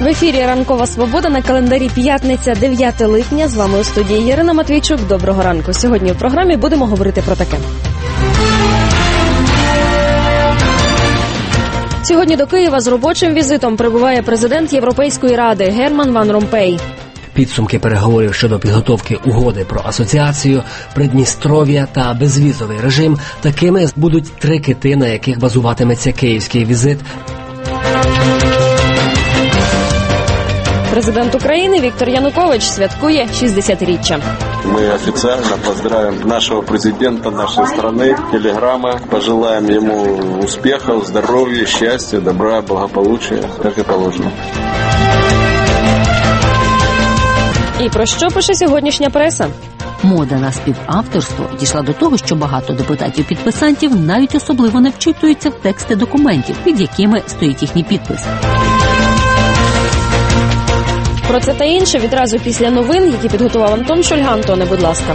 В ефірі «Ранкова свобода», на календарі п'ятниця, 9 липня. З вами у студії Ірина Матвійчук. Доброго ранку. Сьогодні в програмі будемо говорити про таке. Сьогодні до Києва з робочим візитом прибуває президент Європейської ради Герман Ван Ромпей. Підсумки переговорів щодо підготовки угоди про асоціацію, Придністров'я та безвізовий режим – такими будуть 3 кити, на яких базуватиметься київський візит. Президент України Віктор Янукович святкує 60-річчя. Мы официально поздравим нашего президента нашей страны, Телеграма. Пожелаем ему успехов, здоровья, счастья, добра, благополучия, как и положено. І про що пише сьогоднішня преса? Мода на співавторство дійшла до того, що багато депутатів-підписантів навіть особливо не вчитуються в тексти документів, під якими стоїть їхній підпис. Про це та інше відразу після новин, які підготував Антон Шульга. Антоне, будь ласка.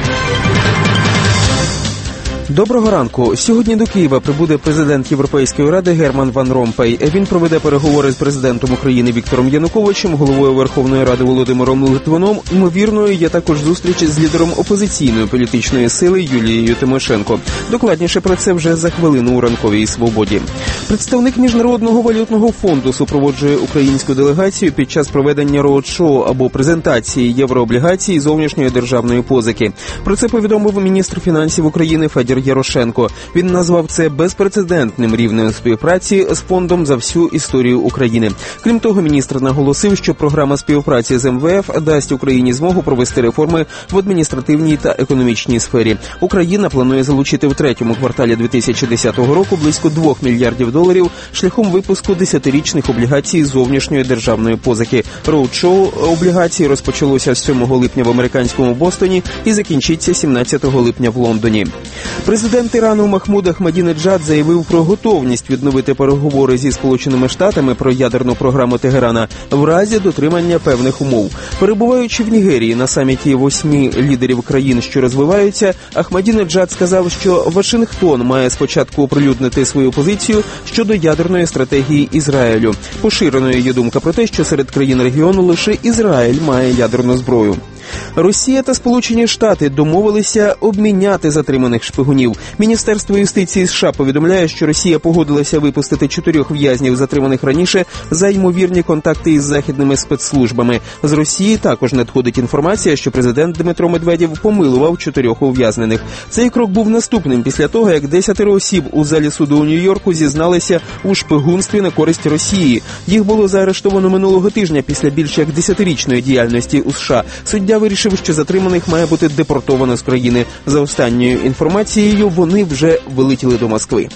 Доброго ранку. Сьогодні до Києва прибуде президент Європейської ради Герман Ван Ромпей. Він проведе переговори з президентом України Віктором Януковичем, головою Верховної Ради Володимиром Литвином. Ймовірною є також зустріч з лідером опозиційної політичної сили Юлією Тимошенко. Докладніше про це вже за хвилину у «Ранковій свободі». Представник Міжнародного валютного фонду супроводжує українську делегацію під час проведення роуд-шоу або презентації єврооблігацій зовнішньої державної позики. Про це повідомив міністр фінансів України Федір Ярошенко. Він назвав це безпрецедентним рівнем співпраці з фондом за всю історію України. Крім того, міністр наголосив, що програма співпраці з МВФ дасть Україні змогу провести реформи в адміністративній та економічній сфері. Україна планує залучити в 3-му кварталі 2010 року близько $2 мільярдів шляхом випуску 10-річних облігацій зовнішньої державної позики. Роуд-шоу облігацій розпочалося з 7 липня в американському Бостоні і закінчиться 17 липня в Лондоні. Президент Ірану Махмуд Ахмадінеджад заявив про готовність відновити переговори зі Сполученими Штатами про ядерну програму Тегерана в разі дотримання певних умов. Перебуваючи в Нігерії на саміті 8 лідерів країн, що розвиваються, Ахмадінеджад сказав, що Вашингтон має спочатку оприлюднити свою позицію щодо ядерної стратегії Ізраїлю. Поширеною є думка про те, що серед країн регіону лише Ізраїль має ядерну зброю. Росія та Сполучені Штати домовилися обміняти затриманих шпигунів. Міністерство юстиції США повідомляє, що Росія погодилася випустити 4 в'язнів, затриманих раніше, за ймовірні контакти із західними спецслужбами. З Росії також надходить інформація, що президент Дмитро Медведєв помилував 4 ув'язнених. Цей крок був наступним після того, як 10 осіб у залі суду у Нью-Йорку зізналися у шпигунстві на користь Росії. Їх було заарештовано минулого тижня після більш як 10-річної діяльності у США. Суддя вирішив, що затриманих має бути депортовано з країни. За останньою інформацією, вони вже вилетіли до Москви.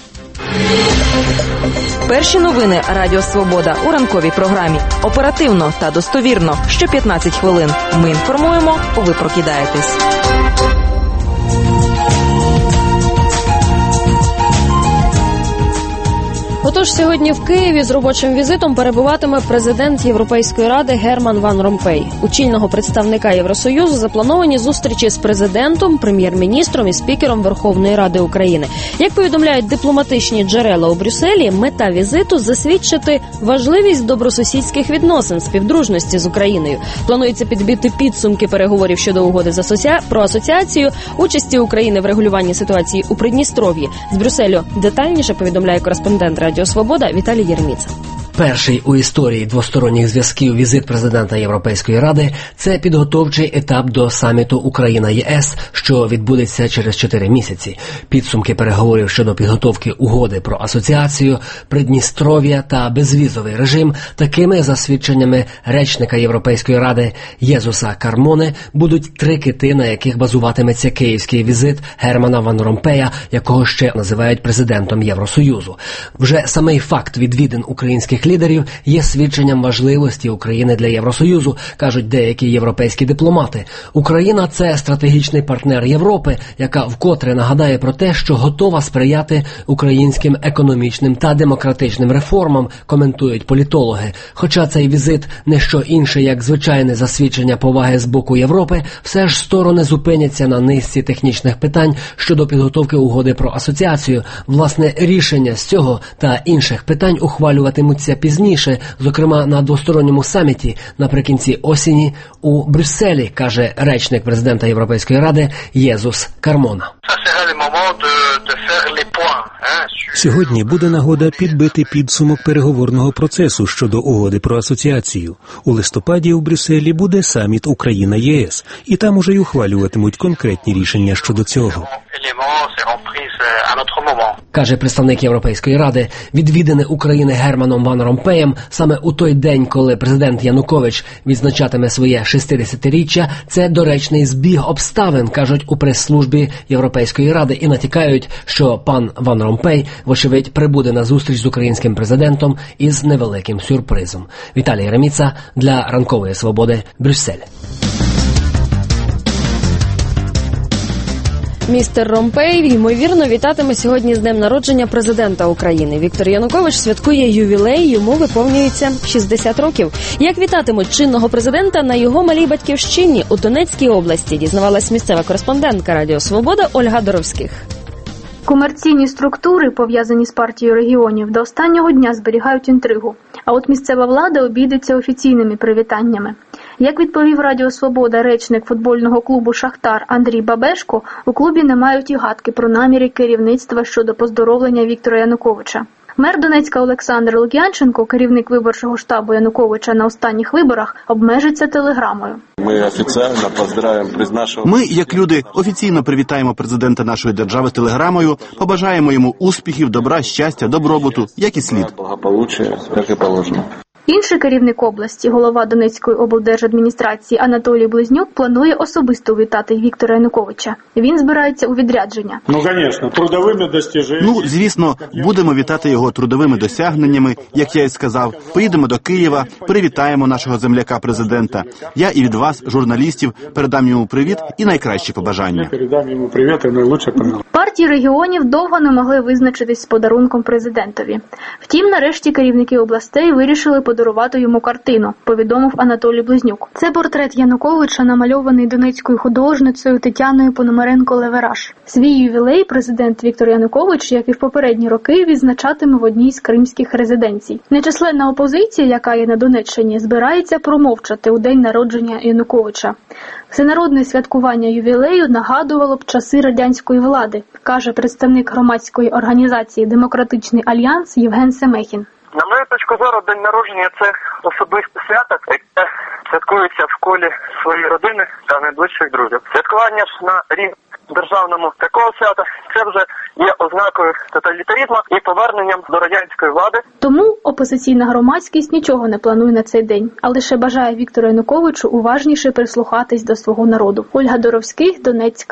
Перші новини Радіо Свобода у ранковій програмі. Оперативно та достовірно. Що 15 хвилин. Ми інформуємо, ви прокидаєтесь. Отож, сьогодні в Києві з робочим візитом перебуватиме президент Європейської ради Герман Ван Ромпей. У чільного представника Євросоюзу заплановані зустрічі з президентом, прем'єр-міністром і спікером Верховної Ради України. Як повідомляють дипломатичні джерела у Брюсселі, мета візиту – засвідчити важливість добросусідських відносин, співдружності з Україною. Планується підбити підсумки переговорів щодо угоди про асоціацію, участі України в регулюванні ситуації у Придністров'ї. З Брюсселю детальніше повідомляє кореспондент Радіо Свобода Віталій Єрміца. Перший у історії двосторонніх зв'язків візит президента Європейської ради – це підготовчий етап до саміту Україна-ЄС, що відбудеться через 4 місяці. Підсумки переговорів щодо підготовки угоди про асоціацію, Придністров'я та безвізовий режим, такими за свідченнями речника Європейської ради Єзуса Кармоне, будуть 3 кити, на яких базуватиметься київський візит Германа Ван Ромпея, якого ще називають президентом Євросоюзу. Вже самий факт відвідин українських лідерів є свідченням важливості України для Євросоюзу, кажуть деякі європейські дипломати. Україна – це стратегічний партнер Європи, яка вкотре нагадає про те, що готова сприяти українським економічним та демократичним реформам, коментують політологи. Хоча цей візит не що інше, як звичайне засвідчення поваги з боку Європи, все ж сторони зупиняться на низці технічних питань щодо підготовки угоди про асоціацію. Власне, рішення з цього та інших питань ухвалюватимуться пізніше, зокрема на двосторонньому саміті наприкінці осені у Брюсселі, каже речник президента Європейської ради Єзус Кармона. Сьогодні буде нагода підбити підсумок переговорного процесу щодо угоди про асоціацію. У листопаді у Брюсселі буде саміт Україна-ЄС, і там уже й ухвалюватимуть конкретні рішення щодо цього. Каже представник Європейської ради, відвідане України Германом Ван Ромпеєм саме у той день, коли президент Янукович відзначатиме своє 60-річчя, це доречний збіг обставин, кажуть у прес-службі Європейської ради, і натякають, що пан Ван Ромпей, вочевидь, прибуде на зустріч з українським президентом із невеликим сюрпризом. Віталій Реміца для Ранкової Свободи, Брюссель. Містер Ромпей, ймовірно, вітатиме сьогодні з днем народження президента України. Віктор Янукович святкує ювілей, йому виповнюється 60 років. Як вітатимуть чинного президента на його малій батьківщині у Донецькій області, дізнавалась місцева кореспондентка Радіо Свобода Ольга Доровських. Комерційні структури, пов'язані з партією регіонів, до останнього дня зберігають інтригу. А от місцева влада обійдеться офіційними привітаннями. Як відповів Радіо Свобода речник футбольного клубу «Шахтар» Андрій Бабешко, у клубі не мають і гадки про наміри керівництва щодо поздоровлення Віктора Януковича. Мер Донецька Олександр Лук'янченко, керівник виборчого штабу Януковича на останніх виборах, обмежиться телеграмою. Ми, як люди, офіційно привітаємо президента нашої держави телеграмою, побажаємо йому успіхів, добра, щастя, добробуту, як і слід. Інший керівник області, голова Донецької облдержадміністрації Анатолій Близнюк, планує особисто вітати Віктора Януковича. Він збирається у відрядження. Звісно, будемо вітати його трудовими досягненнями, як я і сказав. Поїдемо до Києва, привітаємо нашого земляка-президента. Я і від вас, журналістів, передам йому привіт і найкращі побажання. Партії регіонів довго не могли визначитись з подарунком президентові. Втім, нарешті керівники областей вирішили подарувати йому картину, повідомив Анатолій Близнюк. Це портрет Януковича, намальований донецькою художницею Тетяною Пономаренко-Левераш. Свій ювілей президент Віктор Янукович, як і в попередні роки, відзначатиме в одній з кримських резиденцій. Нечисленна опозиція, яка є на Донеччині, збирається промовчати у день народження Януковича. Всенародне святкування ювілею нагадувало б часи радянської влади, каже представник громадської організації «Демократичний альянс» Євген Семехін. На мою точку зору, день народження – це особисте свято, яке святкується в колі своєї родини та найближчих друзів. Святкування ж на рівні державному такого свята – це вже є ознакою тоталітаризму і поверненням до радянської влади. Тому опозиційна громадськість нічого не планує на цей день, а лише бажає Віктору Януковичу уважніше прислухатись до свого народу. Ольга Доровських, Донецьк.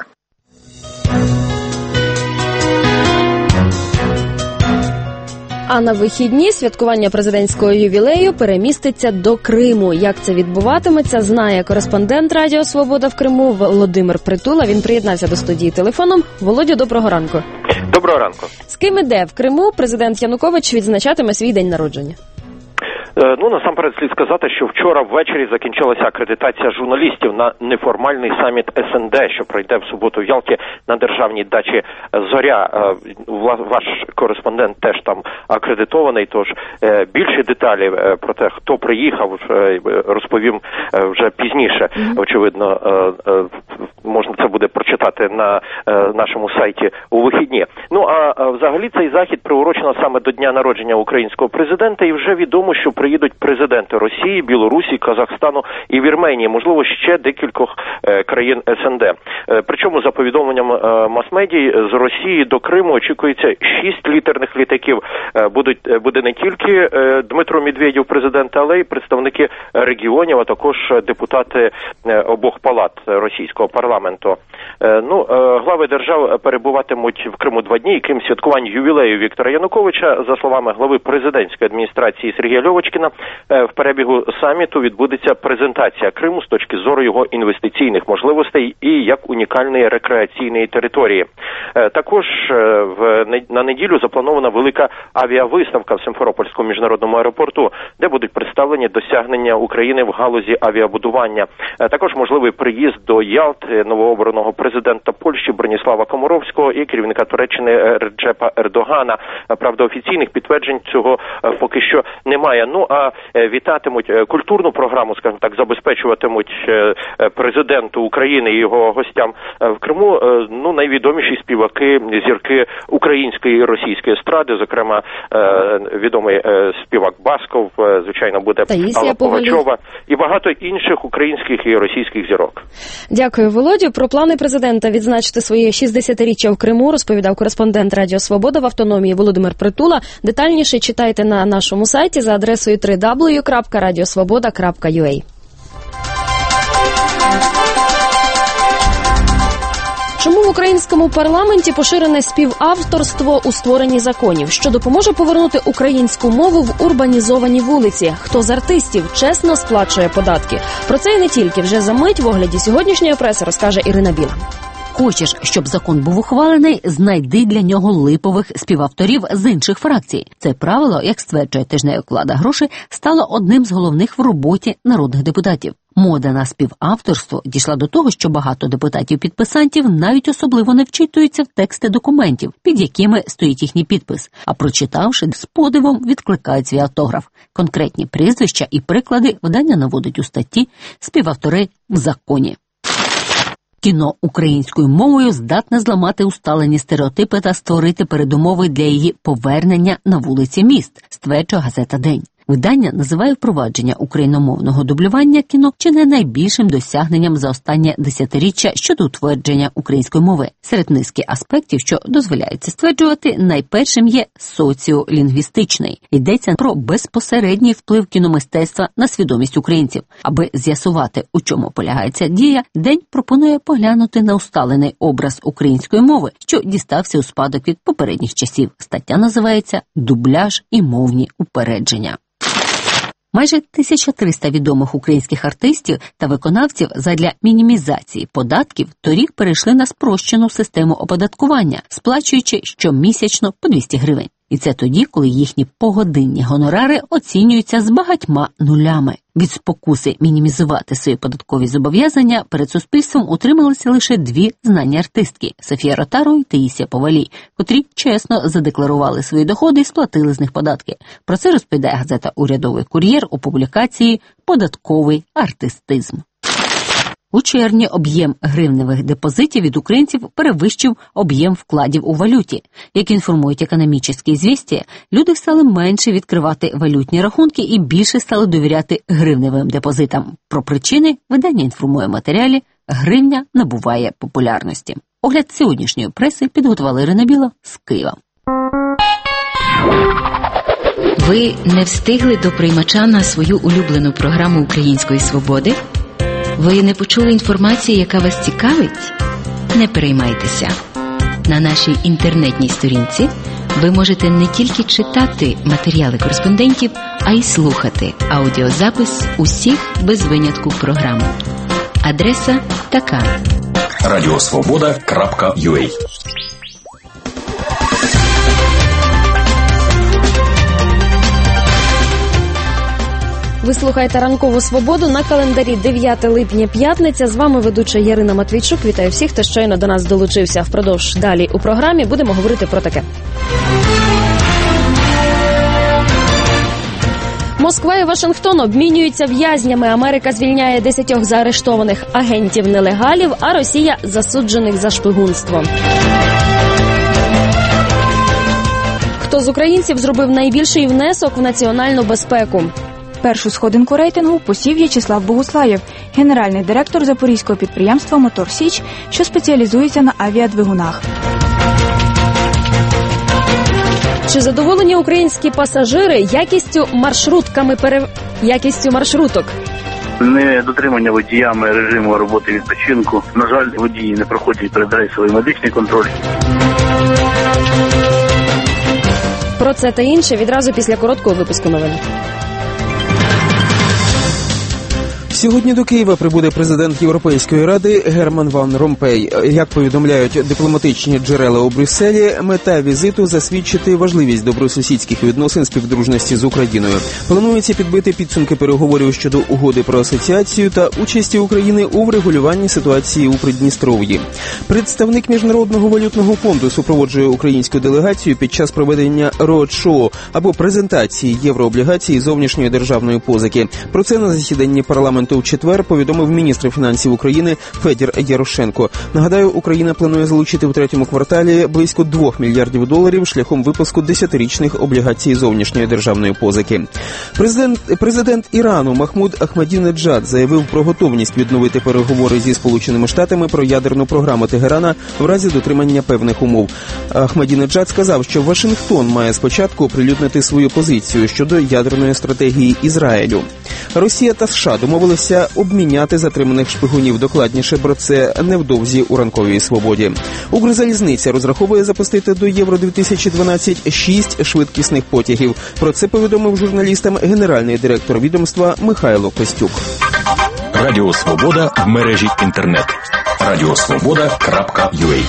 А на вихідні святкування президентського ювілею переміститься до Криму. Як це відбуватиметься, знає кореспондент Радіо Свобода в Криму Володимир Притула. Він приєднався до студії телефоном. Володю, доброго ранку. Доброго ранку. З ким іде в Криму президент Янукович відзначатиме свій день народження? Насамперед слід сказати, що вчора ввечері закінчилася акредитація журналістів на неформальний саміт СНД, що пройде в суботу в Ялті на державній дачі «Зоря». Ваш кореспондент теж там акредитований, тож більші деталі про те, хто приїхав, розповім вже пізніше. Очевидно, можна це буде прочитати на нашому сайті у вихідні. А взагалі цей захід приурочено саме до дня народження українського президента, і вже відомо, що приїдуть президенти Росії, Білорусі, Казахстану і Вірменії, можливо, ще декількох країн СНД. Причому, за повідомленням мас-медій, з Росії до Криму очікується 6 літерних літаків. Буде не тільки Дмитро Медведєв, президент, але й представники регіонів, а також депутати обох палат російського парламенту. Глави держав перебуватимуть в Криму 2 дні, і крім святкувань ювілею Віктора Януковича, за словами глави президентської адміністрації Сергія Льовочкіна, Путіна в перебігу саміту відбудеться презентація Криму з точки зору його інвестиційних можливостей і як унікальної рекреаційної території. Також на неділю запланована велика авіавиставка в Симферопольському міжнародному аеропорту, де будуть представлені досягнення України в галузі авіабудування. Також можливий приїзд до Ялти новообраного президента Польщі Броніслава Комаровського і керівника Туреччини Реджепа Ердогана. Правда, офіційних підтверджень цього поки що немає. Ну, а вітатимуть культурну програму, скажімо так, забезпечуватимуть президенту України і його гостям в Криму, найвідоміші співаки, зірки української і російської естради, зокрема, відомий співак Басков, звичайно, буде Алла Пугачова і багато інших українських і російських зірок. Дякую, Володю. Про плани президента відзначити своє 60-річчя в Криму розповідав кореспондент Радіо Свобода в автономії Володимир Притула. Детальніше читайте на нашому сайті за адресою www.radiosvoboda.ua. Чому в українському парламенті поширене співавторство у створенні законів? Що допоможе повернути українську мову в урбанізовані вулиці? Хто з артистів чесно сплачує податки? Про це і не тільки. Вже за мить в огляді сьогоднішньої преси розкаже Ірина Біла. Хочеш, щоб закон був ухвалений, знайди для нього липових співавторів з інших фракцій. Це правило, як стверджує тижневик «Влада гроші», стало одним з головних в роботі народних депутатів. Мода на співавторство дійшла до того, що багато депутатів-підписантів навіть особливо не вчитуються в тексти документів, під якими стоїть їхній підпис, а прочитавши, з подивом відкликають свій автограф. Конкретні прізвища і приклади видання наводить у статті «Співавтори в законі». Кіно українською мовою здатне зламати усталені стереотипи та створити передумови для її повернення на вулиці міст, стверджує газета «День». Видання називає впровадження україномовного дублювання кіно чи не найбільшим досягненням за останнє десятиріччя щодо утвердження української мови. Серед низки аспектів, що дозволяється стверджувати, найпершим є соціолінгвістичний. Йдеться про безпосередній вплив кіномистецтва на свідомість українців. Аби з'ясувати, у чому полягає ця дія, День пропонує поглянути на усталений образ української мови, що дістався у спадок від попередніх часів. Стаття називається «Дубляж і мовні упередження». Майже 1300 відомих українських артистів та виконавців задля мінімізації податків торік перейшли на спрощену систему оподаткування, сплачуючи щомісячно по 200 гривень. І це тоді, коли їхні погодинні гонорари оцінюються з багатьма нулями. Від спокуси мінімізувати свої податкові зобов'язання перед суспільством утрималися лише дві знані артистки – Софія Ротару і Таїсія Повалій, котрі чесно задекларували свої доходи і сплатили з них податки. Про це розповідає газета «Урядовий кур'єр» у публікації «Податковий артистизм». У червні об'єм гривневих депозитів від українців перевищив об'єм вкладів у валюті. Як інформують економічні звістя, люди стали менше відкривати валютні рахунки і більше стали довіряти гривневим депозитам. Про причини видання інформує в матеріалі «Гривня набуває популярності». Огляд сьогоднішньої преси підготувала Ірина Біла з Києва. Ви не встигли до приймача на свою улюблену програму «Української свободи»? Ви не почули інформації, яка вас цікавить? Не переймайтеся. На нашій інтернетній сторінці ви можете не тільки читати матеріали кореспондентів, а й слухати аудіозапис усіх без винятку програм. Адреса така: radiosvoboda.ua. Ви слухаєте «Ранкову свободу» на календарі 9 липня, п'ятниця. З вами ведуча Ярина Матвійчук. Вітаю всіх, хто щойно до нас долучився. Впродовж далі у програмі будемо говорити про таке. Москва і Вашингтон обмінюються в'язнями. Америка звільняє 10 заарештованих агентів-нелегалів, а Росія – засуджених за шпигунство. Хто з українців зробив найбільший внесок в національну безпеку? Першу сходинку рейтингу посів В'ячеслав Богуслаєв, генеральний директор запорізького підприємства «Мотор Січ», що спеціалізується на авіадвигунах. Чи задоволені українські пасажири якістю маршруток? Недотримання водіями режиму роботи відпочинку. На жаль, водії не проходять передрейсовий медичний контроль. Про це та інше відразу після короткого випуску новин. Сьогодні до Києва прибуде президент Європейської ради Герман Ван Ромпей. Як повідомляють дипломатичні джерела у Брюсселі, мета візиту – засвідчити важливість добросусідських відносин співдружності з Україною. Планується підбити підсумки переговорів щодо угоди про асоціацію та участі України у врегулюванні ситуації у Придністров'ї. Представник Міжнародного валютного фонду супроводжує українську делегацію під час проведення роад-шоу або презентації єврооблігацій зовнішньої державної позики. Про це на засіданні парламенту в четвер повідомив міністр фінансів України Федір Ярошенко. Нагадаю, Україна планує залучити в третьому кварталі близько $2 мільярдів шляхом випуску 10-річних облігацій зовнішньої державної позики. Президент Ірану Махмуд Ахмадінеджад заявив про готовність відновити переговори зі Сполученими Штатами про ядерну програму Тегерана в разі дотримання певних умов. Ахмадінеджад сказав, що Вашингтон має спочатку оприлюднити свою позицію щодо ядерної стратегії Ізраїлю. Росія та США домовилися обміняти затриманих шпигунів. Докладніше про це невдовзі у ранковій свободі. Укрзалізниця розраховує запустити до Євро-2012 6 швидкісних потягів. Про це повідомив журналістам генеральний директор відомства Михайло Костюк. Радіо Свобода в мережі інтернет. radiosvoboda.ua.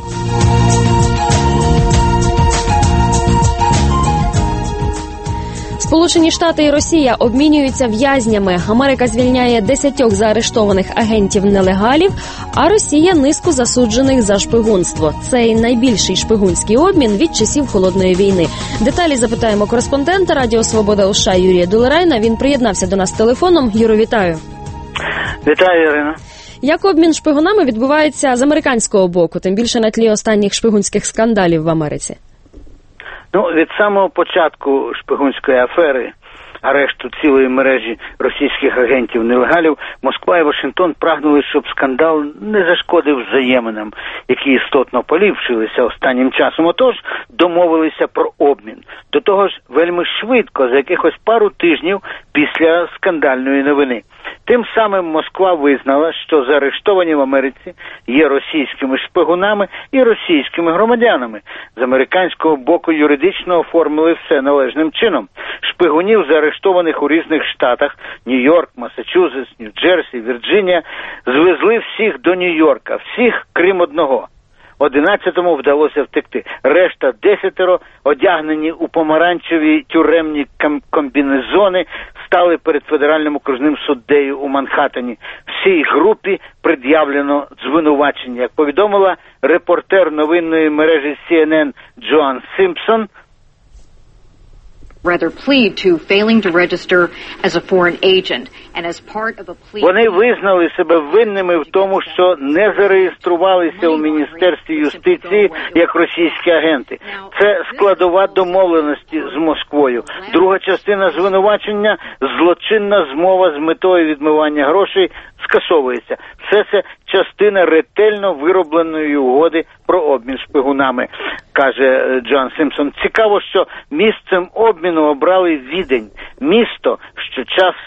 Сполучені Штати і Росія обмінюються в'язнями. Америка звільняє 10 заарештованих агентів-нелегалів, а Росія – низку засуджених за шпигунство. Цей найбільший шпигунський обмін від часів Холодної війни. Деталі запитаємо кореспондента Радіо Свобода у США Юрія Дулерайна. Він приєднався до нас телефоном. Юро, вітаю. Вітаю, Ірина. Як обмін шпигунами відбувається з американського боку, тим більше на тлі останніх шпигунських скандалів в Америці? Від самого початку шпигунської афери, арешту цілої мережі російських агентів-нелегалів, Москва і Вашингтон прагнули, щоб скандал не зашкодив взаєминам, які істотно поліпшилися останнім часом. Отож, домовилися про обмін. До того ж, вельми швидко, за якихось пару тижнів після скандальної новини. Тим самим Москва визнала, що заарештовані в Америці є російськими шпигунами і російськими громадянами. З американського боку юридично оформили все належним чином. Шпигунів, заарештованих у різних штатах – Нью-Йорк, Массачусетс, Нью-Джерсі, Вірджинія – звезли всіх до Нью-Йорка, всіх крім одного. 11-му вдалося втекти. Решта 10, одягнені у помаранчеві тюремні комбінезони, стали перед федеральним окружним суддею у Манхаттені. Всій групі пред'явлено звинувачення. Як повідомила репортер новинної мережі CNN Джоан Сімпсон, вони визнали себе винними в тому, що не зареєструвалися у Міністерстві юстиції як російські агенти. Це складова домовленості з Москвою. Друга частина звинувачення – злочинна змова з метою відмивання грошей скасовується. Все це частина ретельно виробленої угоди про обмін шпигунами, каже Джоан Сімпсон. Цікаво, що місцем обміну обрали Відень. Місто, що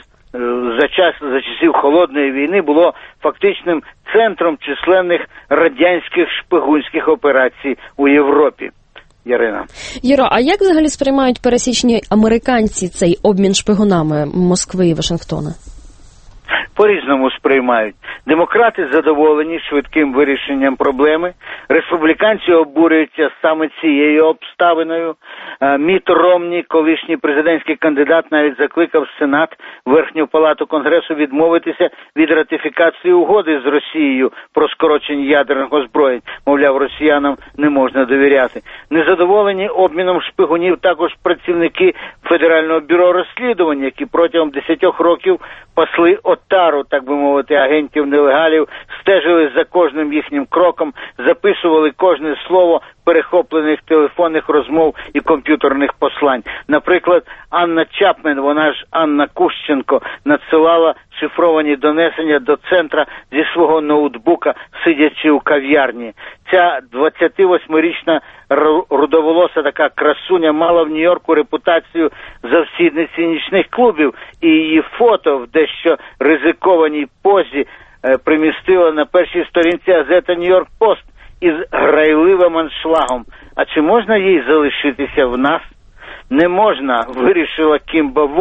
за часів Холодної війни було фактичним центром численних радянських шпигунських операцій у Європі. Ярина. Юро, а як взагалі сприймають пересічні американці цей обмін шпигунами Москви і Вашингтона? По-різному сприймають. Демократи задоволені швидким вирішенням проблеми. Республіканці обурюються саме цією обставиною. Міт Ромні, колишній президентський кандидат, навіть закликав Сенат, Верхню палату Конгресу відмовитися від ратифікації угоди з Росією про скорочення ядерних озброєнь. Мовляв, росіянам не можна довіряти. Незадоволені обміном шпигунів також працівники Федерального бюро розслідувань, які протягом 10 років пасли отару, так би мовити, агентів-нелегалів, стежили за кожним їхнім кроком, записували кожне слово перехоплених телефонних розмов і комп'ютерних послань. Наприклад, Анна Чапмен, вона ж Анна Кущенко, надсилала шифровані донесення до центра зі свого ноутбука, сидячи у кав'ярні. Ця 28-річна рудоволоса така красуня мала в Нью-Йорку репутацію завсідниці нічних клубів, і її фото в дещо ризикованій позі примістила на першій сторінці газети «Нью-Йорк Пост» із грайливим аншлагом. А чи можна їй залишитися в нас? Не можна, вирішила Кімба Вуд,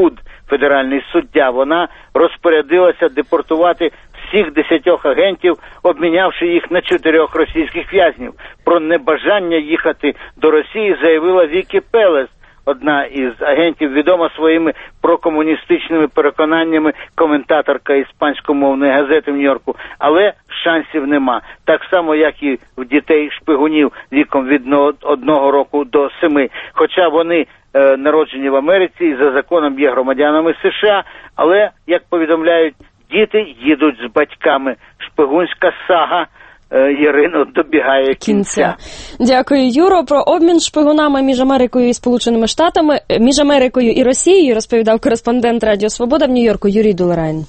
федеральний суддя. Вона розпорядилася депортувати всіх 10 агентів, обмінявши їх на 4 російських в'язнів. Про небажання їхати до Росії заявила Вікі Пелес, одна із агентів, відома своїми прокомуністичними переконаннями, коментаторка іспанськомовної газети в Нью-Йорку. Але шансів нема. Так само, як і в дітей-шпигунів віком від 1 року до 7. Хоча вони народжені в Америці і за законом є громадянами США, але, як повідомляють, діти їдуть з батьками. Шпигунська сага Ірино добігає кінця. Дякую, Юро. Про обмін шпигунами між Америкою і Сполученими Штатами, між Америкою і Росією розповідав кореспондент Радіо Свобода в Нью-Йорку Юрій Дулерайн.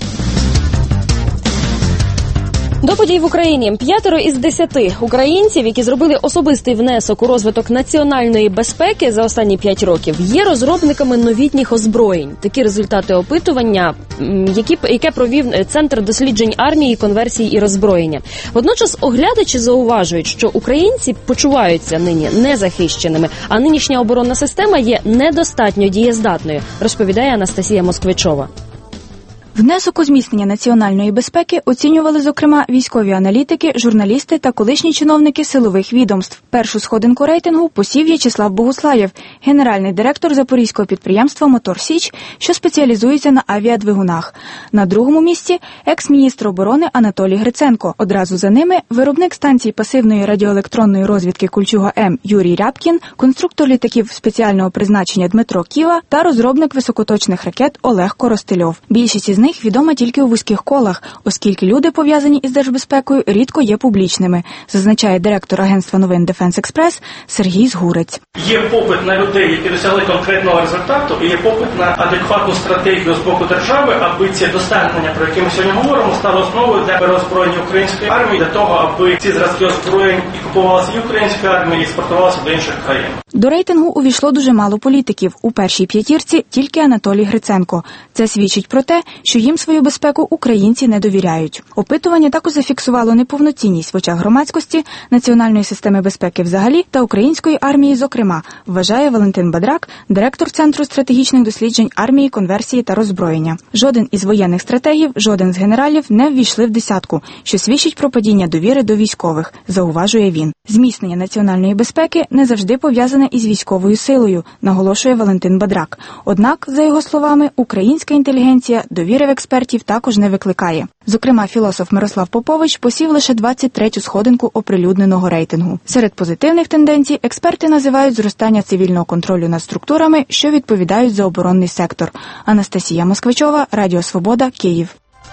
До подій в Україні. 5 із 10 українців, які зробили особистий внесок у розвиток національної безпеки за останні 5 років, є розробниками новітніх озброєнь. Такі результати опитування, яке провів Центр досліджень армії, конверсії і роззброєння. Водночас оглядачі зауважують, що українці почуваються нині незахищеними, а нинішня оборонна система є недостатньо дієздатною, розповідає Анастасія Москвичова. Внесок у зміцнення національної безпеки оцінювали, зокрема, військові аналітики, журналісти та колишні чиновники силових відомств. Першу сходинку рейтингу посів В'ячеслав Богуслаєв, генеральний директор запорізького підприємства «Мотор Січ», що спеціалізується на авіадвигунах. На другому місці – екс-міністр оборони Анатолій Гриценко. Одразу за ними – виробник станцій пасивної радіоелектронної розвідки «Кольчуга-М» Юрій Рябкін, конструктор літаків спеціального призначення Дмитро Ківа та розробник високоточних ракет Олег Коростельов. Більшість із них відома тільки у вузьких колах, оскільки люди, пов'язані із держбезпекою, рідко є публічними, зазначає директор агентства новин Defense Express Сергій Згурець. Є попит на людей, які досягли конкретного результату, і є попит на адекватну стратегію з боку держави, аби ці досягнення, про які ми сьогодні говоримо, стали основою для переозброєння української армії, для того, аби ці зразки озброєнь і купувалися і українською армією, і експортувалися до інших країн. До рейтингу увійшло дуже мало політиків. У першій п'ятірці тільки Анатолій Гриценко. Це свідчить про те, що їм свою безпеку українці не довіряють. Опитування також зафіксувало неповноцінність в очах громадськості, національної системи безпеки взагалі та української армії зокрема, вважає Валентин Бадрак, директор Центру стратегічних досліджень армії, конверсії та роззброєння. Жоден із воєнних стратегів, жоден з генералів не ввійшли в десятку, що свідчить про падіння довіри до військових, зауважує він. Зміцнення національної безпеки не завжди пов'язане із військовою силою, наголошує Валентин Бадрак. Однак, за його словами, українська інтелігенція довіри в експертів також не викликає. Зокрема, філософ Мирослав Попович посів лише 23-ю сходинку оприлюдненого рейтингу. Серед позитивних тенденцій експерти називають зростання цивільного контролю над структурами, що відповідають за оборонний сектор. Анастасія Москвичова, Радіо Свобода, Київ.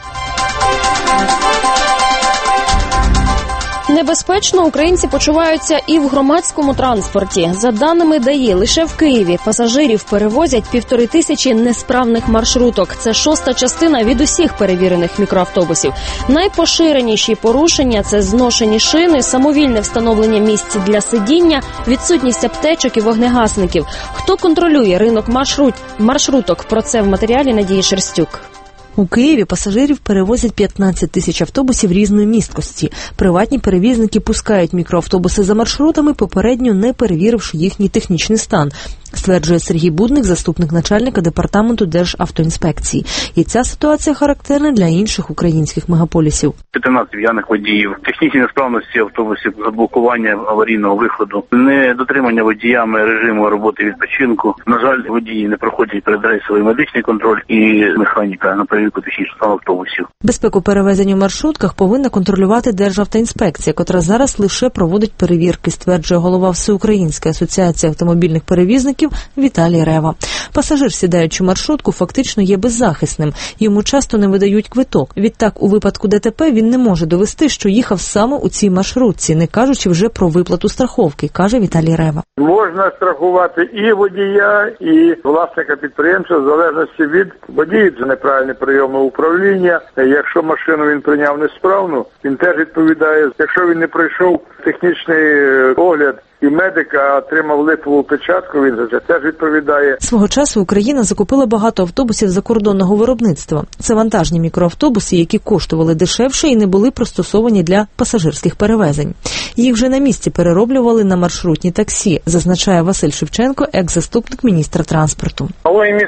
Небезпечно українці почуваються і в громадському транспорті. За даними ДАІ, лише в Києві пасажирів перевозять 1500 несправних маршруток. Це 6-та частина від усіх перевірених мікроавтобусів. Найпоширеніші порушення – це зношені шини, самовільне встановлення місць для сидіння, відсутність аптечок і вогнегасників. Хто контролює ринок маршруток? Про це в матеріалі Надії Шерстюк. У Києві пасажирів перевозять 15 тисяч автобусів різної місткості. Приватні перевізники пускають мікроавтобуси за маршрутами, попередньо не перевіривши їхній технічний стан, стверджує Сергій Будник, заступник начальника департаменту Державтоінспекції. І ця ситуація характерна для інших українських мегаполісів. 14 п'яних водіїв, технічні несправності автобусів, заблокування аварійного виходу, недотримання водіями режиму роботи відпочинку. На жаль, водії не проходять передрейсовий медичний контроль і механіка на перевірку технічного стану автобусів. Безпеку перевезень у маршрутках повинна контролювати Державтоінспекція, котра зараз лише проводить перевірки, стверджує голова Всеукраїнської асоціації автомобільних перевізників Віталій Рева. Пасажир, сідаючи в маршрутку, фактично є беззахисним. Йому часто не видають квиток. Відтак, у випадку ДТП він не може довести, що їхав саме у цій маршрутці, не кажучи вже про виплату страховки, каже Віталій Рева. Можна страхувати і водія, і власника підприємства, в залежності від водіїв за неправильне прийоми управління. Якщо машину він прийняв несправну, він теж відповідає. Якщо він не пройшов технічний огляд і медика, отримав липову печатку, він за це теж відповідає. Свого часу Україна закупила багато автобусів закордонного виробництва. Це вантажні мікроавтобуси, які коштували дешевше і не були пристосовані для пасажирських перевезень. Їх вже на місці перероблювали на маршрутні таксі, зазначає Василь Шевченко, екс-заступник міністра транспорту. Малої місткості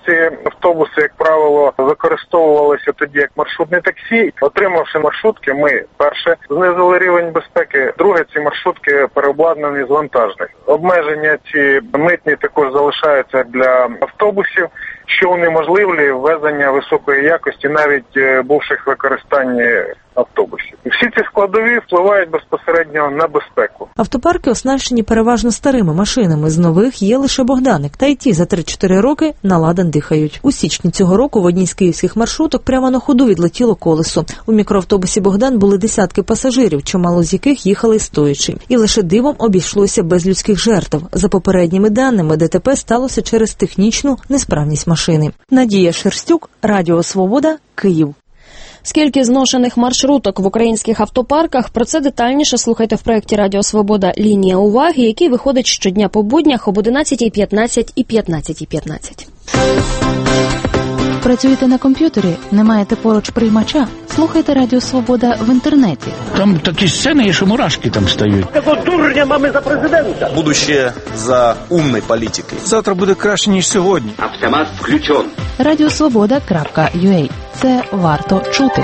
ці автобуси, як правило, використовувалися тоді як маршрутне таксі. Отримавши маршрутки, ми, перше, знизили рівень безпеки, друге, ці маршрутки переобладнані з вантажних. Обмеження ці митні також залишаються для автобусів, що унеможливлює ввезення високої якості навіть бувших використанні автобусів. Всі ці складові впливають безпосередньо на безпеку. Автопарки оснащені переважно старими машинами. З нових є лише Богданик. Та й ті за 3-4 роки на ладан дихають. У січні цього року в одній з київських маршруток прямо на ходу відлетіло колесо. У мікроавтобусі «Богдан» були десятки пасажирів, чимало з яких їхали стоячи. І лише дивом обійшлося без людських жертв. За попередніми даними, ДТП сталося через технічну несправність машини. Надія Шерстюк, Радіо Свобода, Київ. Скільки зношених маршруток в українських автопарках, про це детальніше слухайте в проєкті «Радіо Свобода. Лінія уваги», який виходить щодня по буднях об 11:15 і 15:15. Працюєте на комп'ютері? Не маєте поруч приймача? Слухайте Радіо Свобода в інтернеті. Там такі сцени, що мурашки там стають. Такого дурня мами за президента. Будущее за умной політикою. Завтра буде краще, ніж сьогодні. Автомат включен. Радіосвобода.ua. Це варто чути.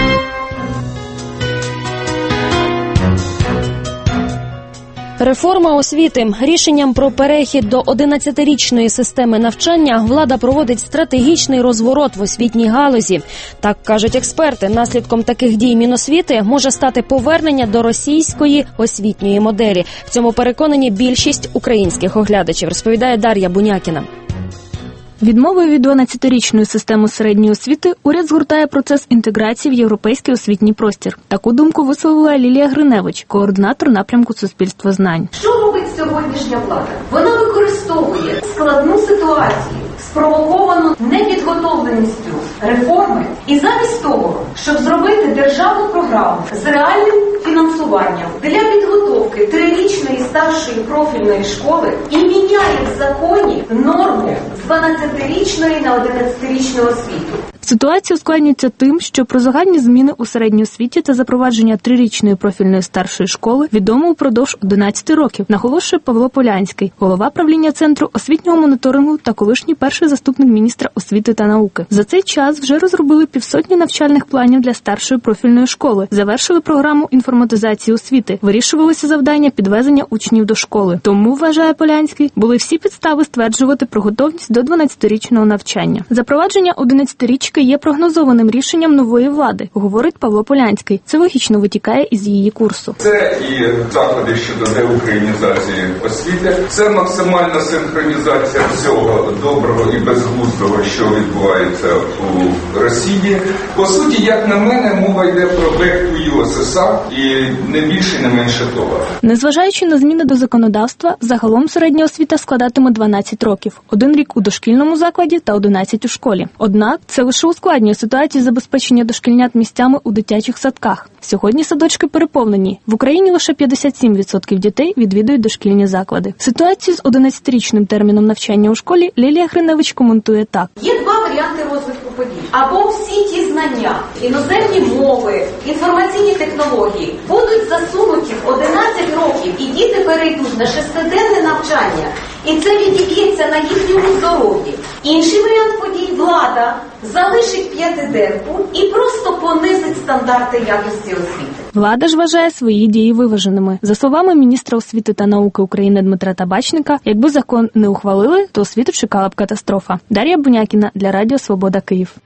Реформа освіти. Рішенням про перехід до 11-річної системи навчання влада проводить стратегічний розворот в освітній галузі. Так кажуть експерти, наслідком таких дій Міносвіти може стати повернення до російської освітньої моделі. В цьому переконані більшість українських оглядачів, розповідає Дар'я Бунякіна. Відмовою від 12-річної системи середньої освіти уряд згортає процес інтеграції в європейський освітній простір. Таку думку висловила Лілія Гриневич, координатор напрямку суспільства знань. Що робить сьогоднішня влада? Вона використовує складну ситуацію, спровоковану непідготовленістю реформи, і замість того, щоб зробити державну програму з реальним фінансуванням для підготовки 3-річної старшої профільної школи, і міняє в законі норму з 12-річної на 11-річну освіту. Ситуація ускладнюється тим, що про загальні зміни у середній освіті та запровадження 3-річної профільної старшої школи відомо упродовж 11 років, наголошує Павло Полянський, голова правління Центру освітнього моніторингу та колишній перший заступник міністра освіти та науки. За цей час вже розробили півсотні навчальних планів для старшої профільної школи, завершили програму інформатизації освіти, вирішувалися завдання підвезення учнів до школи. Тому, вважає Полянський, були всі підстави стверджувати про готовність до 12-річного навчання. Запровадження 11-річки є прогнозованим рішенням нової влади, говорить Павло Полянський. Це логічно витікає із її курсу. Це і заходи щодо деукраїнізації освіти, це максимальна синхронізація всього доброго і безглуздого, що відбувається у Росії. По суті, як на мене, мова йде про back to USSR і не більше, не менше того. Незважаючи на зміни до законодавства, загалом середня освіта складатиме 12 років. 1 рік у дошкільному закладі та 11 у школі. Однак, це лише ускладнює ситуацію забезпечення дошкільнят місцями у дитячих садках. Сьогодні садочки переповнені. В Україні лише 57% дітей відвідують дошкільні заклади. Ситуацію з 11-річним терміном навчання у школі Лілія Гриневич коментує так. Є 2 варіанти розвитку подій. Або всі ті знання, іноземні мови, інформаційні технології будуть засунуті в 11 років, і діти перейдуть на 6-денне навчання. І це відіб'ється на їхньому здоров'ї. Інший варіант подій – влада залишить 5-денку і просто понизить стандарти якості освіти. Влада ж вважає свої дії виваженими. За словами міністра освіти та науки України Дмитра Табачника, якби закон не ухвалили, то освіту чекала б катастрофа. Дар'я Бунякіна для Радіо Свобода, Київ.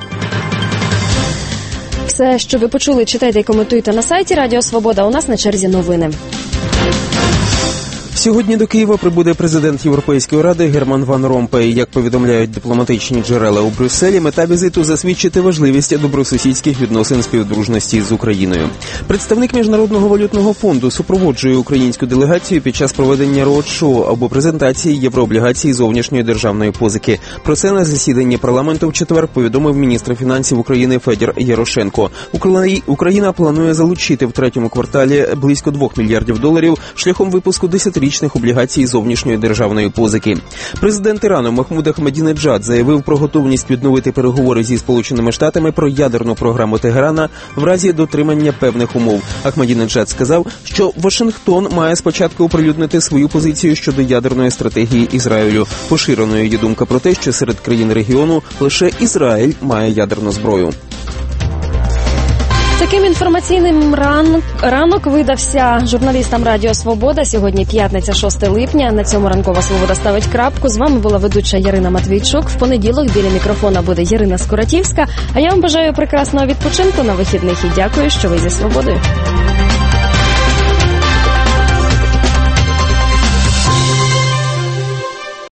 Все, що ви почули, читайте і коментуйте на сайті Радіо Свобода. У нас на черзі новини. Сьогодні до Києва прибуде президент Європейської ради Герман Ван Ромпей. Як повідомляють дипломатичні джерела у Брюсселі, мета візиту – засвідчити важливість добросусідських відносин співдружності з Україною. Представник Міжнародного валютного фонду супроводжує українську делегацію під час проведення роуд-шоу або презентації єврооблігацій зовнішньої державної позики. Про це на засіданні парламенту в четвер повідомив міністр фінансів України Федір Ярошенко. Україна планує залучити в третьому кварталі близько $2 мільярдів шляхом випуску 10-річних багаторічних облігацій зовнішньої державної позики. Президент Ірану Махмуд Ахмадінеджад заявив про готовність відновити переговори зі Сполученими Штатами про ядерну програму Тегерана в разі дотримання певних умов. Ахмадінеджад сказав, що Вашингтон має спочатку оприлюднити свою позицію щодо ядерної стратегії Ізраїлю. Поширеною є думка про те, що серед країн регіону лише Ізраїль має ядерну зброю. Таким інформаційним ранок видався журналістам Радіо Свобода. Сьогодні п'ятниця, 6 липня. На цьому Ранкова Свобода ставить крапку. З вами була ведуча Ярина Матвійчук. В понеділок біля мікрофона буде Ярина Скоротівська. А я вам бажаю прекрасного відпочинку на вихідних і дякую, що ви зі Свободою.